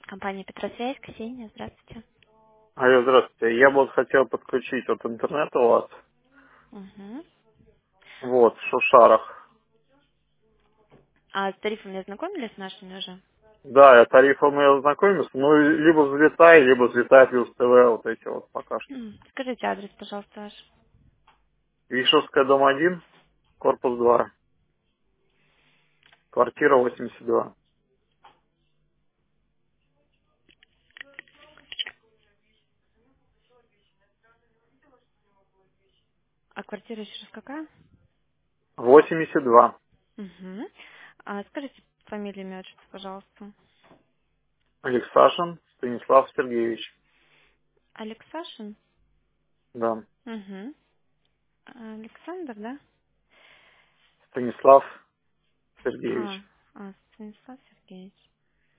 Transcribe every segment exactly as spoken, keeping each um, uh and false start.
Компания Петросвязь, Ксения, здравствуйте. Алло, здравствуйте. Я бы вот хотел подключить вот интернет у вас. Угу. Вот, в Шушарах. А с тарифами ознакомились нашими уже? Да, я тарифом я ознакомился. Ну, и либо взлетай, либо взлетай плюс ТВ, вот эти вот пока что. М, Скажите адрес, пожалуйста, ваш. Вишевская, дом один, корпус два, квартира восемьдесят два. А квартира еще раз какая? восемьдесят два. Угу. А скажите фамилию, имя, отчество, пожалуйста. Алексашин Станислав Сергеевич. Алексашин? Да. Угу. Александр, да? Станислав Сергеевич. А, а, Станислав Сергеевич.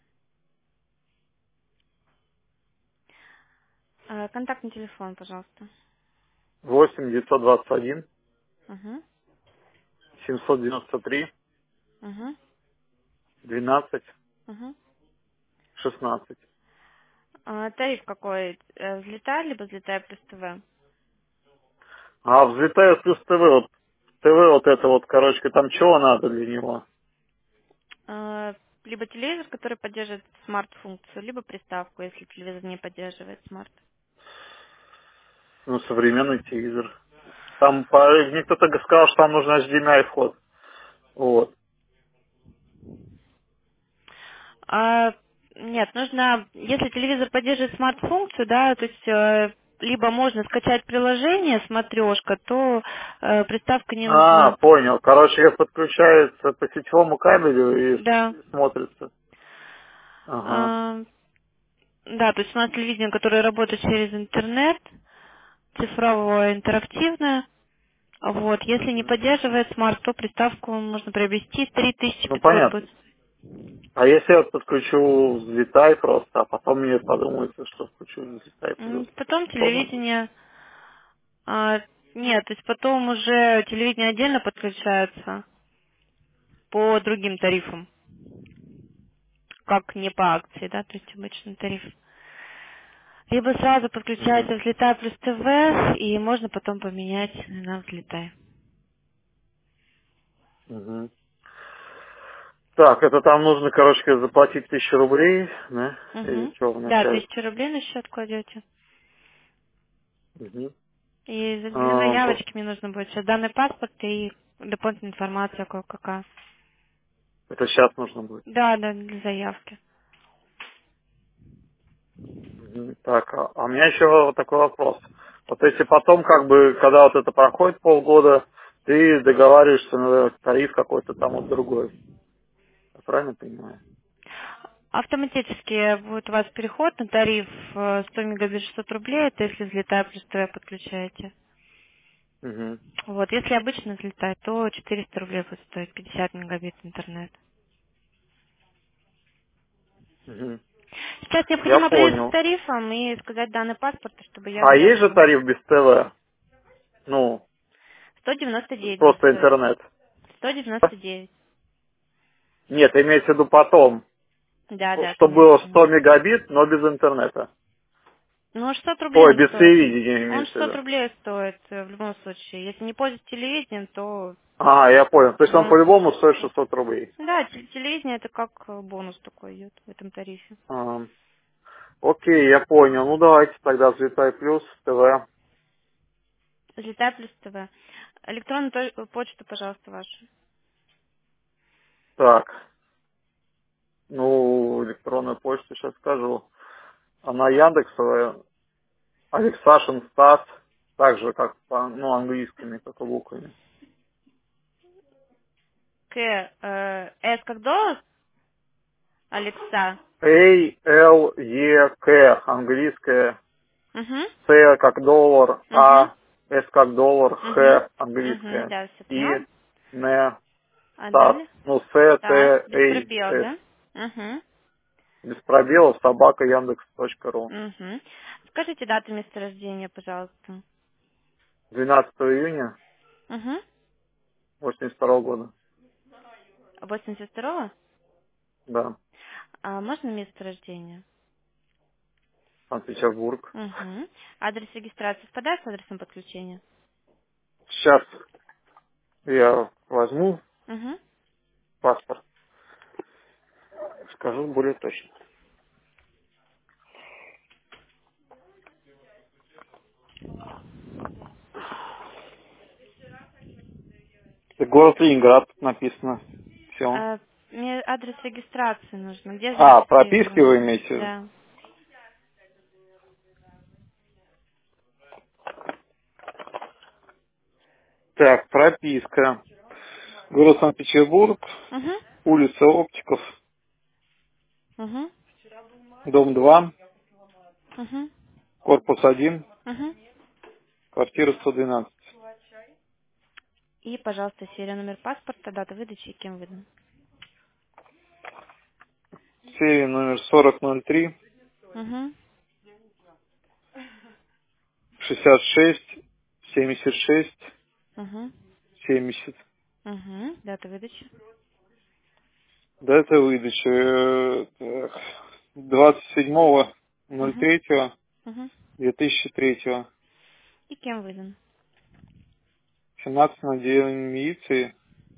А, контактный телефон, пожалуйста. восемь девятьсот двадцать один Угу. семьсот девяносто три Угу. двенадцать Угу. шестнадцать. А, тариф какой? Э, Взлетая, либо взлетая плюс ТВ? А взлетаю плюс ТВ, вот ТВ вот это вот, короче, там чего надо для него? Э, Либо телевизор, который поддерживает смарт-функцию, либо приставку, если телевизор не поддерживает смарт. Ну, современный телевизор. Там по- мне кто-то сказал, что там нужен эйч ди эм ай вход. Вот. А, нет, нужно, если телевизор поддерживает смарт-функцию, да, то есть э, либо можно скачать приложение смотрешка, то э, приставка не А, нужна. понял. Короче, я подключается по сетевому кабелю и Да. с- смотрится. Ага. А, да, то есть у нас телевидение, которое работает через интернет, цифровое, интерактивное. Вот, если не Мгм. поддерживает смарт, то приставку можно приобрести, три тысячи Ну, пятьсот понятно. будет. А если я подключу взлетай просто, а потом мне подумается, что включу взлетай М, плюс, Потом что надо? телевидение. а, нет, то есть потом уже телевидение отдельно подключается по другим тарифам, как не по акции, да, то есть обычный тариф. Либо сразу Мгм. подключается взлетай плюс ТВ, и можно потом поменять на взлетай. Мгм. Так, это там нужно, короче, заплатить тысячу рублей, да? Или Угу. что Да, вначале? тысячу рублей на счет кладете. Мгм. И за- для А, по- заявочки мне нужно будет сейчас данный паспорт и дополнительная информация кое-какая. это сейчас нужно будет. Да, да, для заявки. Мгм. Так, а а у меня еще вот такой вопрос. Вот если потом, как бы, когда вот это проходит полгода, ты договариваешься на тариф какой-то там вот другой. Я правильно понимаю? Автоматически будет у вас переход на тариф э, сто мегабит шестьсот рублей, это если взлетая плюс ТВ подключаете. Угу. Вот, если обычно взлетать, то четыреста рублей будет стоить пятьдесят мегабит интернет. Угу. Сейчас Я необходимо определиться с понял. тарифом и сказать данный паспорт, чтобы я А есть же заявку. тариф без ТВ? Ну, сто девяносто девять будет просто стоить. интернет. сто девяносто девять. Нет, имеется в виду потом, Да, да, чтобы было конечно. сто мегабит, но без интернета. Ну, шестьсот рублей Ой, он без стоит. телевидения Он имеется в шестьсот виду. рублей стоит э, в любом случае. Если не пользуетесь телевидением, то А, я понял. То есть он бонус. по-любому стоит шестьсот рублей. Да, те- телевидение это как э, бонус такой идет в этом тарифе. А, окей, я понял. Ну давайте тогда взлетай плюс ТВ. Взлетай плюс ТВ. Электронную то- почту, пожалуйста, вашу. Так, ну, электронную почту сейчас скажу. Она Яндексовая. Алексашин Стас. Так же, как по, ну, английскими, как и буквами. К, э, С как доллар, Алекса. А, Л, Е, К, английская. Угу. С как доллар. Угу. А, С как доллар. Угу. Х, Угу. английская. Да, все И, поняла. Н, А Стас. далее? Ну, С, Стас, Т, без Эй, пробела, С. да? Угу. Без пробелов, собака Яндекс точка ру. Угу. Скажите дату месторождения, пожалуйста. двенадцатого июня Угу. восемьдесят второго года. восемьдесят второго? Да. А можно место рождения? Санкт-Петербург. Угу. Адрес регистрации совпадает с адресом подключения? Сейчас я возьму Угу. паспорт, скажу более точно. Это город Ленинград написано. Все. А, мне адрес регистрации нужно. Где А, прописки вы зарегистрированы? имеете в виду? Да. Так, прописка. Город Санкт-Петербург, Угу. улица Оптиков, Угу. дом два, Угу. корпус один, Угу. квартира сто двенадцать. И, пожалуйста, серия номер паспорта, дата выдачи и кем выдан. Серия номер сорок ноль три, Угу. шестьдесят шесть, семьдесят шесть, Угу. семьдесят. Угу. Дата выдачи. Дата выдачи э, так, двадцать седьмого ноль Угу. третьего Угу. две тысячи третьего. И кем выдан. семнадцать отделение милиции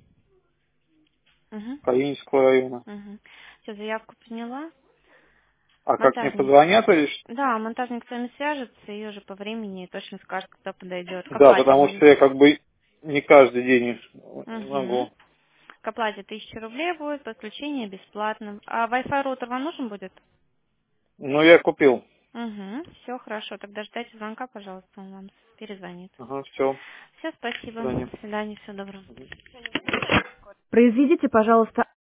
Угу. Калининского района. Угу. Все, заявку приняла. А как мне Монтажник. позвонят или что? Да, монтажник с вами свяжется и уже по времени точно скажет, когда подойдет. К Да, оплате потому что будет. я как бы не каждый день Угу. могу. К оплате тысяча рублей будет, подключение бесплатно. А Wi-Fi роутер вам нужен будет? Ну, я купил. Угу. Все хорошо. Тогда ждайте звонка, пожалуйста, он вам перезвонит. Ага, все. Все, До спасибо. свидания. До свидания, всего доброго. Мгм. Произведите, пожалуйста,